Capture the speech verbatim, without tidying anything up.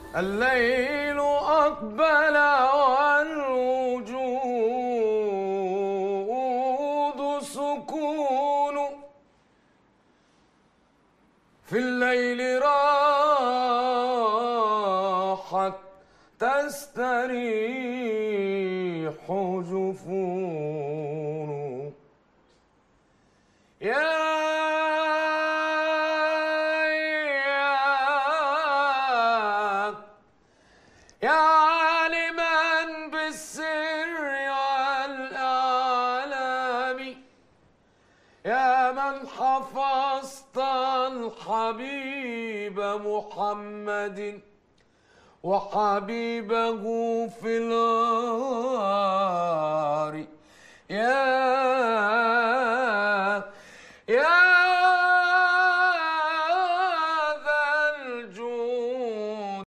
الليل أقبل والوجود سكون، في الليل راحت تستريح جفون. يا يا عالما بالسر والأعلام، يا من حفظت الحبيب محمد وحبيبه في الغار، يا